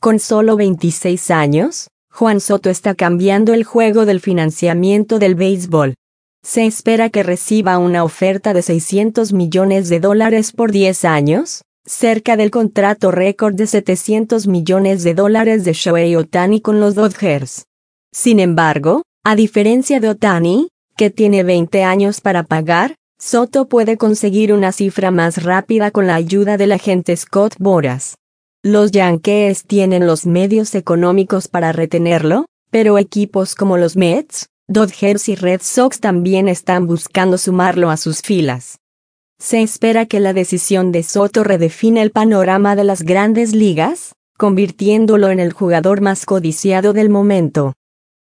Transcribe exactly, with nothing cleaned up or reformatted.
Con solo veintiséis años, Juan Soto está cambiando el juego del financiamiento del béisbol. Se espera que reciba una oferta de seiscientos millones de dólares por diez años, cerca del contrato récord de setecientos millones de dólares de Shohei Ohtani con los Dodgers. Sin embargo, a diferencia de Ohtani, que tiene veinte años para pagar, Soto puede conseguir una cifra más rápida con la ayuda del agente Scott Boras. Los Yankees tienen los medios económicos para retenerlo, pero equipos como los Mets, Dodgers y Red Sox también están buscando sumarlo a sus filas. Se espera que la decisión de Soto redefine el panorama de las grandes ligas, convirtiéndolo en el jugador más codiciado del momento.